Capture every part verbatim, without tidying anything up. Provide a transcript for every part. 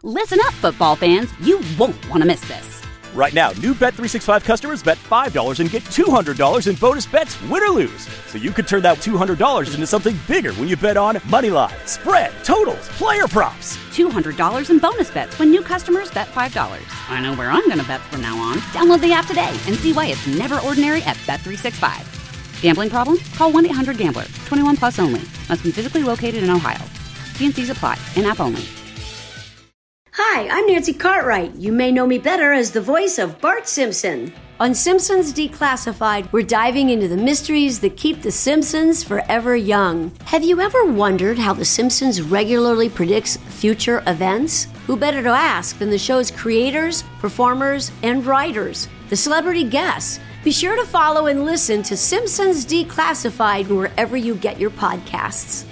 Listen up, football fans. You won't want to miss this. Right now, new Bet three sixty-five customers bet five dollars and get two hundred dollars in bonus bets, win or lose. So you could turn that two hundred dollars into something bigger when you bet on money line, spread, totals, player props. two hundred dollars in bonus bets when new customers bet five dollars. I know where I'm going to bet from now on. Download the app today and see why it's never ordinary at Bet three sixty-five. Gambling problem? Call one eight hundred gambler. twenty-one plus only. Must be physically located in Ohio. T and C's apply. In-app only. Hi, I'm Nancy Cartwright. You may know me better as the voice of Bart Simpson. On Simpsons Declassified, we're diving into the mysteries that keep the Simpsons forever young. Have you ever wondered how the Simpsons regularly predicts future events? Who better to ask than the show's creators, performers, and writers, the celebrity guests? Be sure to follow and listen to Simpsons Declassified wherever you get your podcasts.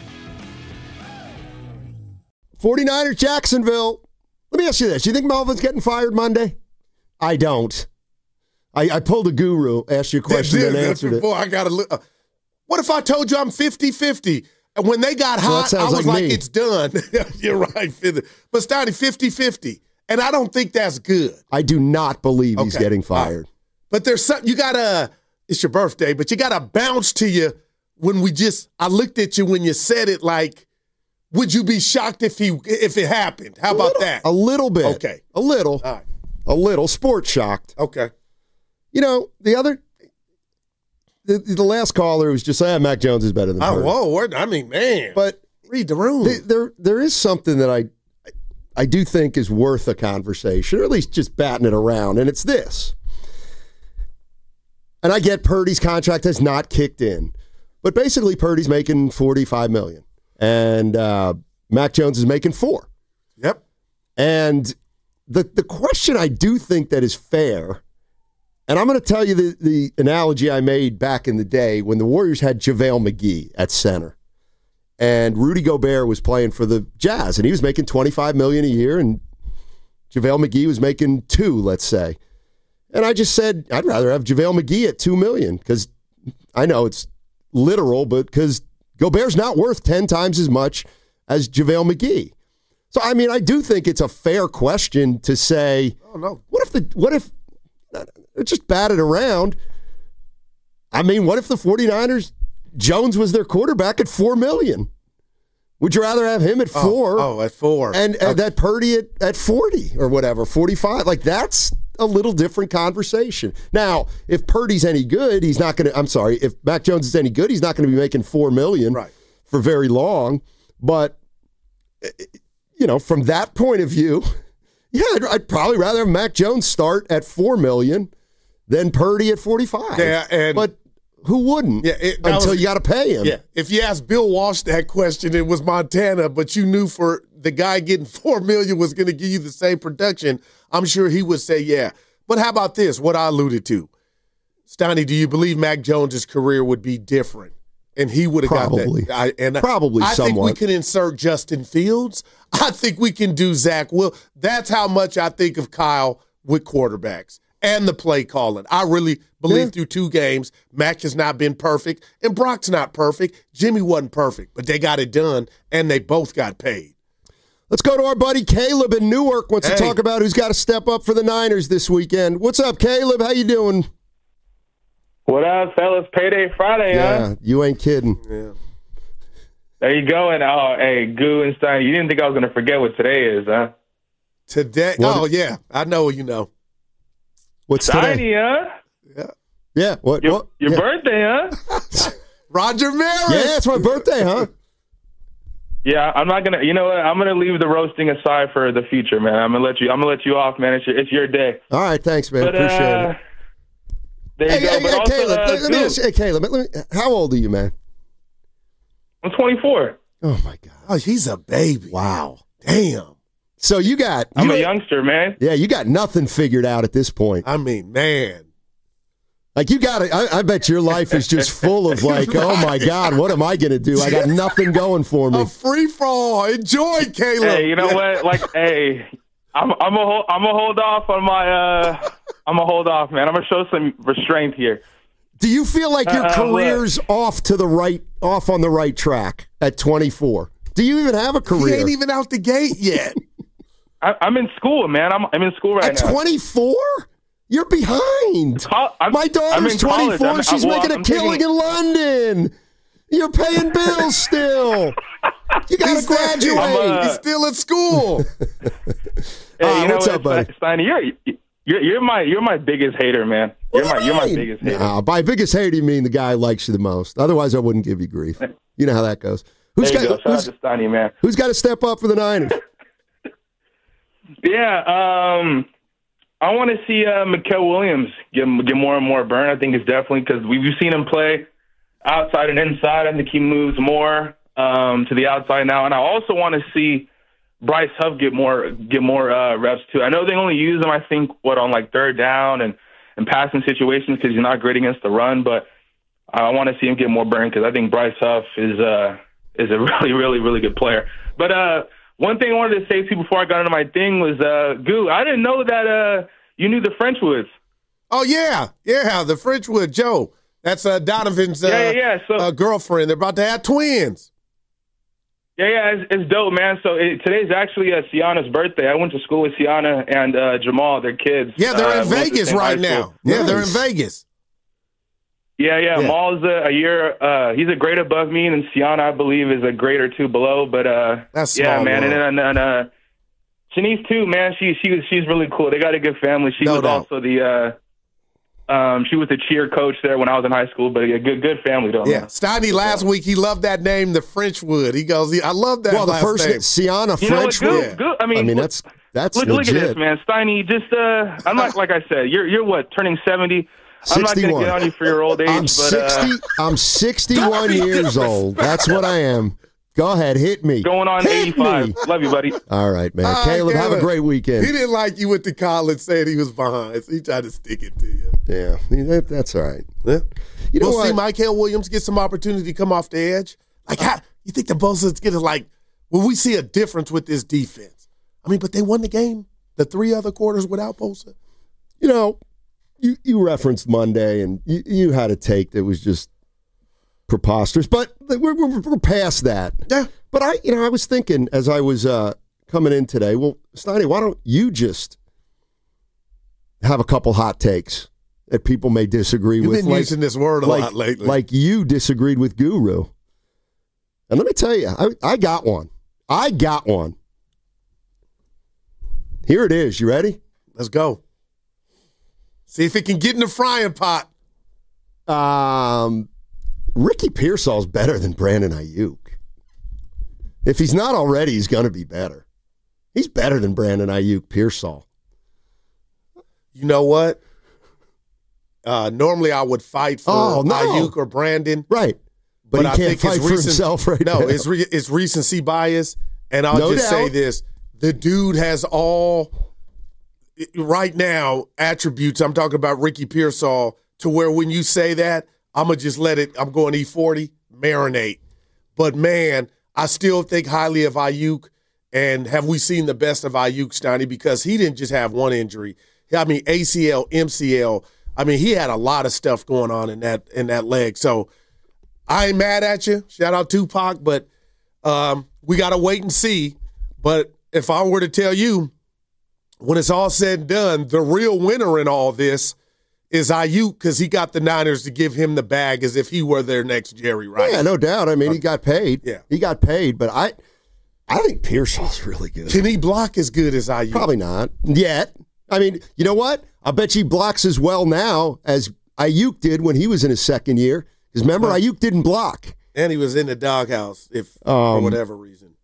forty-niners Jacksonville. Let me ask you this. Do you think Melvin's getting fired Monday? I don't. I, I pulled a guru, asked you a question, and answered it. Boy, I gotta look. Uh, what if I told you I'm fifty-fifty? And when they got hot, well, I was like, like it's done. You're right. But starting fifty-fifty. And I don't think that's good. I do not believe he's okay. getting fired. Right. But there's something, you gotta, it's your birthday, but you gotta bounce to you when we just, I looked at you when you said it like, would you be shocked if he if it happened? How a about little, that? A little bit. Okay. A little. All right. A little. Sports shocked. Okay. You know, the other, the, the last caller was just saying, ah, Mac Jones is better than Oh, Purdy. whoa. I mean, man. But read the room. Th- there, there is something that I, I do think is worth a conversation, or at least just batting it around, and it's this. And I get Purdy's contract has not kicked in, but basically Purdy's making forty-five million dollars. And uh, Mac Jones is making four. Yep. And the the question I do think that is fair, and I'm going to tell you the, the analogy I made back in the day when the Warriors had JaVale McGee at center. And Rudy Gobert was playing for the Jazz, and he was making twenty-five million dollars a year, and JaVale McGee was making two, let's say. And I just said, I'd rather have JaVale McGee at two million dollars, because I know it's literal, but because Gobert's not worth ten times as much as JaVale McGee. So, I mean, I do think it's a fair question to say, oh, no. what if the, what if, just bat it around. I mean, what if the forty-niners, Jones was their quarterback at four million dollars? Would you rather have him at four? Oh, oh at four. And, okay. and that Purdy at, at forty or whatever, forty-five? Like, that's a little different conversation. Now, if Purdy's any good, he's not going to, I'm sorry, if Mac Jones is any good, he's not going to be making four million dollars right. for very long. But, you know, from that point of view, yeah, I'd, I'd probably rather have Mac Jones start at four million dollars than Purdy at forty-five. Yeah, and but who wouldn't? Yeah, it, until was, you got to pay him. Yeah, if you asked Bill Walsh that question, it was Montana, but you knew for the guy getting four million dollars was going to give you the same production, I'm sure he would say, yeah. But how about this, what I alluded to? Stoney, do you believe Mac Jones' career would be different? And he would have got that. I, and Probably I somewhat. think we can insert Justin Fields. I think we can do Zach Will. That's how much I think of Kyle with quarterbacks and the play calling. I really believe yeah. through two games, Mac has not been perfect, and Brock's not perfect. Jimmy wasn't perfect, but they got it done, and they both got paid. Let's go to our buddy Caleb in Newark. Wants hey. to talk about who's got to step up for the Niners this weekend. What's up, Caleb? How you doing? What up, fellas? Payday Friday, yeah, huh? You ain't kidding. Yeah. There you go. And, oh, hey, Goo and Stein, you didn't think I was going to forget what today is, huh? Today? What? Oh, yeah. I know you know. What's Steiny, today? huh? Yeah. Yeah. What? Your, what? your yeah. birthday, huh? Roger Maris. Yeah, it's my birthday, huh? Yeah, I'm not gonna. You know what? I'm gonna leave the roasting aside for the future, man. I'm gonna let you. I'm gonna let you off, man. It's your, it's your day. All right, thanks, man. But, Appreciate uh, it. There hey, you go. Hey, but hey, also, Caleb, uh, let, let me ask you, hey, Caleb, let me, how old are you, man? I'm twenty-four. Oh my God. Oh, he's a baby. Wow. Damn. So you got. I'm you a youngster, man. Yeah, you got nothing figured out at this point. I mean, man. Like you got it. I, I bet your life is just full of like, right. oh my God, what am I going to do? I got nothing going for me. A free fall. Enjoy, Caleb. Hey, you know what? Like, hey, I'm I'm a hold, I'm a hold off on my. Uh, I'm a hold off, man. I'm gonna show some restraint here. Do you feel like your uh, career's look. off to the right, off on the right track at twenty-four? Do you even have a career? He ain't even out the gate yet. I, I'm in school, man. I'm I'm in school right At now. twenty-four? You're behind. Col- I'm, My daughter's twenty-four. I'm, She's well, making a I'm killing taking, in London. You're paying bills still. You got to graduate. uh, He's still at school. Hey, uh, you know what's what, up, buddy? Steiny, you're, you're you're my you're my biggest hater, man. You're What my do you you're my mean? biggest hater. Nah, by biggest hater, you mean the guy who likes you the most. Otherwise, I wouldn't give you grief. You know how that goes. Who's There you got, go. Shout who's, out to Steiny, man. who's got to step up for the Niners? Yeah, um, I want to see uh, Mikael Williams get get more and more burn. I think it's definitely because we've seen him play outside and inside. I think he moves more um, to the outside now, and I also want to see Bryce Huff get more get more uh, reps too. I know they only use him, I think, what on like third down and, and passing situations because he's not great against the run. But I want to see him get more burn because I think Bryce Huff is uh, is a really really really good player. But uh, one thing I wanted to say to you before I got into my thing was, uh, Goo, I didn't know that uh, you knew the Frenchwoods. Oh, yeah. Yeah, the Frenchwood Joe. That's uh, Donovan's uh, Yeah, yeah, yeah. So- uh, girlfriend. They're about to have twins. Yeah, yeah, it's, it's dope, man. So it, today's actually uh, Sienna's birthday. I went to school with Sienna and uh, Jamal, their kids. Yeah, they're uh, in went to Vegas same right high school. now. Yeah, they're in Nice. Vegas. Yeah, yeah. Yeah. Maul's a, a year. Uh, he's a grade above me, and Sienna, I believe, is a grade or two below. But uh, That's yeah, small man. world. And then and, uh, Shanice too, man. She she was she's really cool. They got a good family. She No was doubt. also the uh, um, she was the cheer coach there when I was in high school. But a good good family, though. Yeah, man. Steiny last week, he loved that name, the Frenchwood. He goes, I love that Well, the last first name. Sienna You know what? Frenchwood. Good, good. I mean, I mean, look- that's that's Look, legit. look at this, man. Steiny, just uh, I'm not like I said. You're you're what turning seventy. I'm not going to sixty-one. get on you for your old age, I'm but sixty. uh, I'm sixty-one years old. That's what I am. Go ahead, hit me. going on Hit eighty-five. me. Love you, buddy. All right, man. All right, Caleb, have a Caleb. great weekend. He didn't like you went to college saying he was behind, so he tried to stick it to you. Yeah, that, that's all right. Yeah. You know we'll what? see Mikael Williams get some opportunity to come off the edge. Like, how, you think the Bosa's going to, like, will we see a difference with this defense? I mean, but they won the game, the three other quarters without Bosa. You know, you, you referenced Monday, and you, you had a take that was just preposterous, but we're, we're, we're past that. Yeah. But I, you know, I was thinking as I was uh, coming in today, well, Steiny, why don't you just have a couple hot takes that people may disagree You've with? been like, using this word a like, lot lately. Like you disagreed with Guru. And let me tell you, I, I got one. I got one. Here it is. You ready? Let's go. See if it can get in the frying pot. Um, Ricky Pearsall's better than Brandon Ayuk. If he's not already, he's going to be better. He's better than Brandon Ayuk, Pearsall. You know what? Uh, normally I would fight for Oh, no. Ayuk or Brandon. Right. But, But he I can't think fight it's for recent- himself right no, now. it's re- it's recency bias, and I'll No just doubt. say this: the dude has all right now attributes. I'm talking about Ricky Pearsall to where when you say that, I'm gonna just let it. I'm going E forty, marinate. But man, I still think highly of Ayuk. And have we seen the best of Ayuk, Steiny? Because he didn't just have one injury. I mean, A C L, M C L. I mean, he had a lot of stuff going on in that in that leg. So I ain't mad at you. Shout out Tupac, but um, we got to wait and see. But if I were to tell you, when it's all said and done, the real winner in all this is Ayuk because he got the Niners to give him the bag as if he were their next Jerry Rice. Yeah, no doubt. I mean, he got paid. Yeah. He got paid, but I I think Pearsall's really good. Can he block as good as Ayuk? Probably not yet. I mean, you know what? I bet you he blocks as well now as Ayuk did when he was in his second year. Because remember, Ayuk didn't block. And he was in the doghouse if for Um, whatever reason.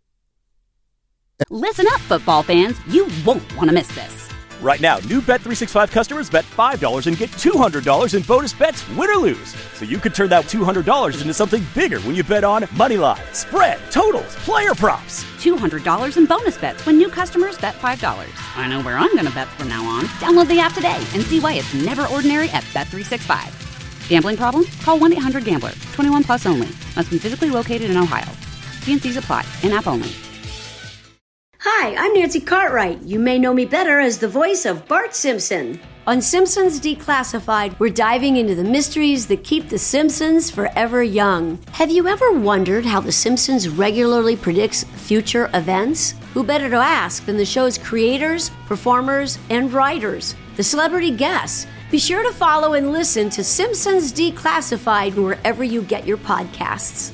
Listen up, football fans. You won't want to miss this. Right now, new Bet three sixty-five customers bet five dollars and get two hundred dollars in bonus bets, win or lose. So you could turn that two hundred dollars into something bigger when you bet on money line, spread, totals, player props. two hundred dollars in bonus bets when new customers bet five dollars. I know where I'm going to bet from now on. Download the app today and see why it's never ordinary at Bet three sixty-five. Gambling problem? Call one eight hundred gambler. twenty-one plus only. Must be physically located in Ohio. T and C's apply. In-app only. Hi, I'm Nancy Cartwright. You may know me better as the voice of Bart Simpson. On Simpsons Declassified, we're diving into the mysteries that keep the Simpsons forever young. Have you ever wondered how the Simpsons regularly predicts future events? Who better to ask than the show's creators, performers, and writers, the celebrity guests? Be sure to follow and listen to Simpsons Declassified wherever you get your podcasts.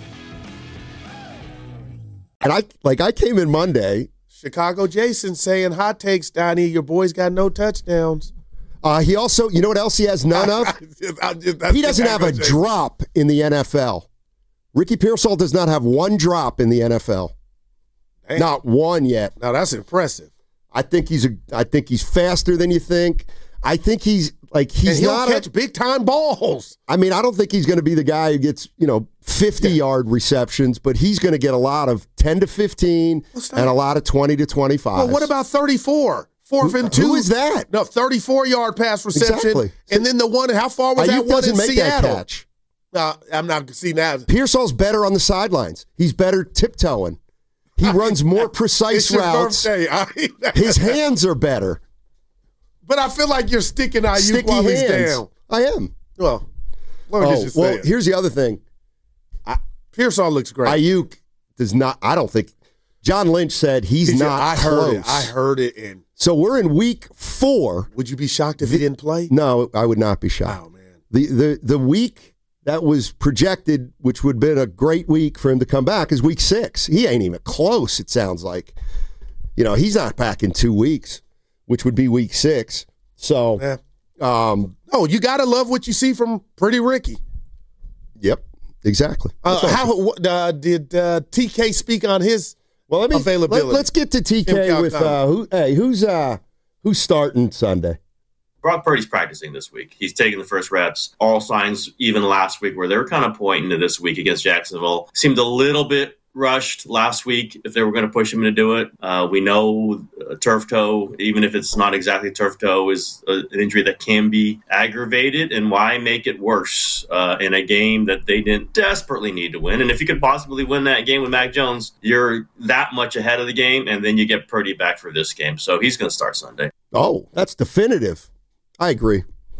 And I like I came in Monday. Chicago Jason saying hot takes, Donnie. Your boy's got no touchdowns. Uh, he also, you know what else he has none of? He doesn't have a drop in the N F L. Ricky Pearsall does not have one drop in the N F L. Damn. Not one yet. Now that's impressive. I think he's a. I think he's faster than you think. I think he's like he's and he'll not catch a, big time balls. I mean, I don't think he's going to be the guy who gets, you know, fifty yeah. yard receptions, but he's going to get a lot of ten to fifteen and a lot of twenty to twenty-five. Well, what about thirty-four? Fourth who, and two. Who is that? No, thirty-four yard pass reception. Exactly. And then the one, how far was Ayuk that one doesn't in make Seattle? that catch. No, I'm not seeing that. Pearsall's better on the sidelines. He's better tiptoeing. He runs more precise it's your routes. Birthday. I, His hands are better. But I feel like you're sticking Ayuk Sticky while hands. he's down. I am. Well, let me oh, just well, say it. here's the other thing. Pearsall looks great. Ayuk does not. I don't think. John Lynch said he's Did not you, I close. heard it. I heard it. And so we're in week four. Would you be shocked if he didn't play? No, I would not be shocked. Oh, man. The the the week that was projected, which would have been a great week for him to come back, is week six. He ain't even close, it sounds like. You know, he's not back in two weeks, which would be week six. So, yeah. um, oh, you got to love what you see from Pretty Ricky. Yep, exactly. Uh, how uh, did uh, T K speak on his well, let me, availability? Let, let's get to T K with uh, who? Hey, who's uh, who's starting Sunday? Brock Purdy's practicing this week. He's taking the first reps. All signs, even last week, where they were kind of pointing to this week against Jacksonville, seemed a little bit rushed last week if they were going to push him to do it. Uh, we know uh, turf toe, even if it's not exactly turf toe, is a, an injury that can be aggravated. And why make it worse uh, in a game that they didn't desperately need to win? And if you could possibly win that game with Mac Jones, you're that much ahead of the game, and then you get Purdy back for this game. So he's going to start Sunday. Oh, that's definitive. I agree.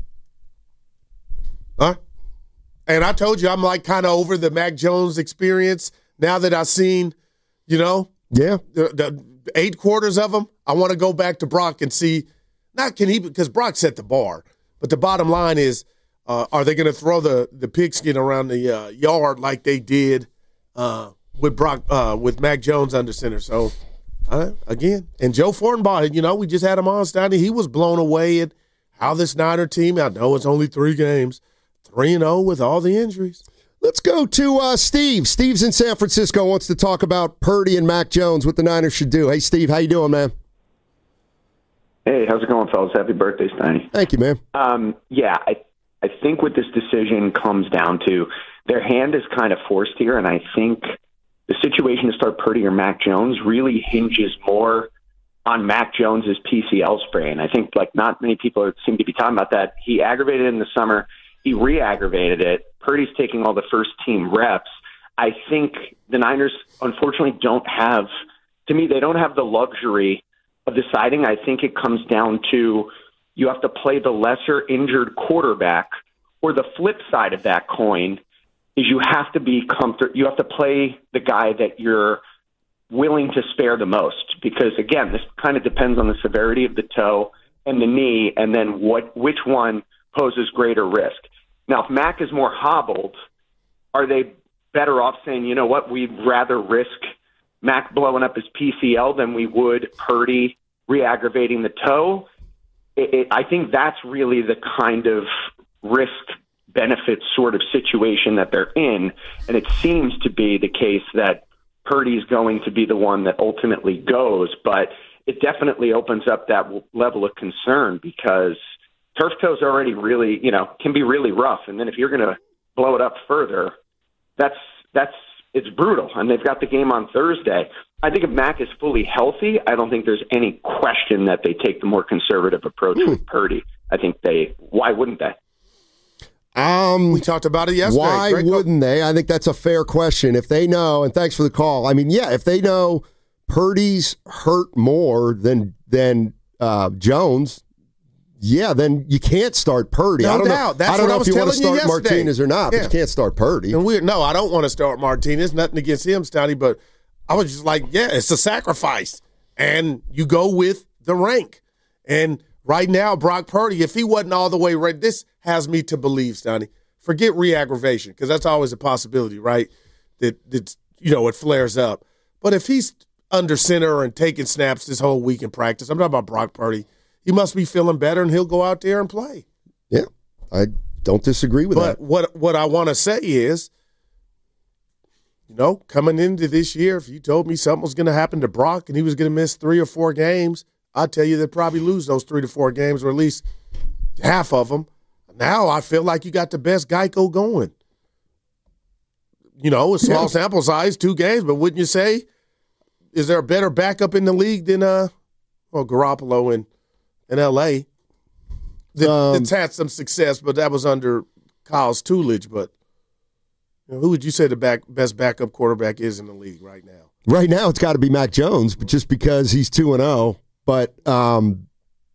Huh? And I told you I'm like kind of over the Mac Jones experience now that I've seen, you know, yeah, the, the eight quarters of them. I want to go back to Brock and see, not can he, because Brock set the bar, but the bottom line is, uh, are they going to throw the, the pigskin around the uh, yard like they did uh, with Brock, uh, with Mac Jones under center? So, uh, again, and Joe Fortenbaugh, you know, we just had him on, Steiny. He was blown away at how this Niner team, I know it's only three games, three and oh with all the injuries. Let's go to uh, Steve. Steve's in San Francisco, wants to talk about Purdy and Mac Jones, what the Niners should do. Hey, Steve, how you doing, man? Hey, how's it going, fellas? Happy birthday, Steiny. Thank you, man. Um, yeah, I, I think what this decision comes down to, their hand is kind of forced here, and I think the situation to start Purdy or Mac Jones really hinges more on Mac Jones's P C L sprain. I think like not many people are, seem to be talking about that. He aggravated it in the summer. He re-aggravated it. Purdy's taking all the first-team reps. I think the Niners, unfortunately, don't have, to me, they don't have the luxury of deciding. I think it comes down to you have to play the lesser injured quarterback, or the flip side of that coin is you have to be comfort. You have to play the guy that you're willing to spare the most, because again, this kind of depends on the severity of the toe and the knee, and then what which one poses greater risk. Now, if Mac is more hobbled, are they better off saying, you know what, we'd rather risk Mac blowing up his P C L than we would Purdy re-aggravating the toe? It, it, I think that's really the kind of risk-benefit sort of situation that they're in, and it seems to be the case that Purdy's going to be the one that ultimately goes, but it definitely opens up that w- level of concern, because turf toe's already really, you know, can be really rough. And then if you're going to blow it up further, that's, that's, it's brutal. And they've got the game on Thursday. I think if Mac is fully healthy, I don't think there's any question that they take the more conservative approach hmm. with Purdy. I think they, why wouldn't they? Um, we talked about it yesterday. Why Great wouldn't go- they? I think that's a fair question. If they know, and thanks for the call. I mean, yeah, if they know Purdy's hurt more than than uh, Jones, yeah, then you can't start Purdy. No I don't doubt. know, That's I don't what know I was if you want to telling you start yesterday. Martinez or not, Yeah. but you can't start Purdy. And we no, I don't want to start Martinez. Nothing against him, Stoney, but I was just like, yeah, it's a sacrifice. And you go with the rank. And right now, Brock Purdy, if he wasn't all the way ready, this has me to believe, Stoney, forget re-aggravation, because that's always a possibility, right? That, that, you know, it flares up. But if he's under center and taking snaps this whole week in practice, I'm talking about Brock Purdy, he must be feeling better, and he'll go out there and play. Yeah, I don't disagree with but that. But what, what I want to say is, you know, coming into this year, if you told me something was going to happen to Brock and he was going to miss three or four games, I'd tell you they'd probably lose those three to four games, or at least half of them. Now I feel like you got the best Geico going. You know, a small yeah. sample size, two games, but wouldn't you say, is there a better backup in the league than uh, well, Garoppolo in, in L A? That, um, that's had some success, but that was under Kyle's tutelage, but you know, who would you say the back, best backup quarterback is in the league right now? Right now, it's got to be Mac Jones, but just because he's two and zero. But um,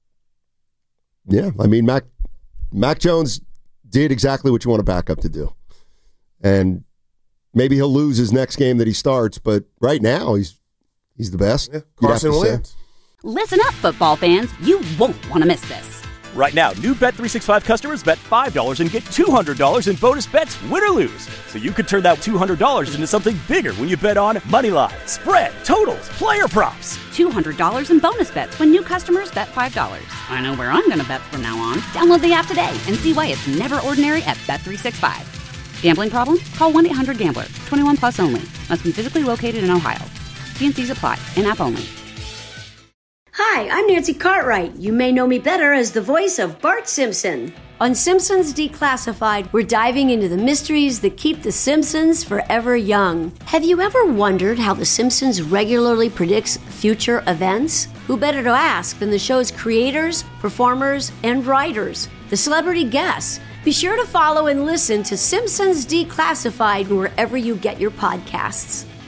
yeah, I mean, Mac Mac Jones did exactly what you want a backup to do, and maybe he'll lose his next game that he starts. But right now, he's he's the best. Yeah, Carson Wentz. Listen up, football fans! You won't want to miss this. Right now, new Bet three sixty-five customers bet five dollars and get two hundred dollars in bonus bets, win or lose. So you could turn that two hundred dollars into something bigger when you bet on Moneyline, spread, totals, player props. two hundred dollars in bonus bets when new customers bet five dollars. I know where I'm going to bet from now on. Download the app today and see why it's never ordinary at Bet three sixty-five. Gambling problem? Call one eight hundred gambler. twenty-one plus only. Must be physically located in Ohio. T and C's apply. In-app only. Hi, I'm Nancy Cartwright. You may know me better as the voice of Bart Simpson. On Simpsons Declassified, we're diving into the mysteries that keep The Simpsons forever young. Have you ever wondered how The Simpsons regularly predicts future events? Who better to ask than the show's creators, performers, and writers, the celebrity guests? Be sure to follow and listen to Simpsons Declassified wherever you get your podcasts.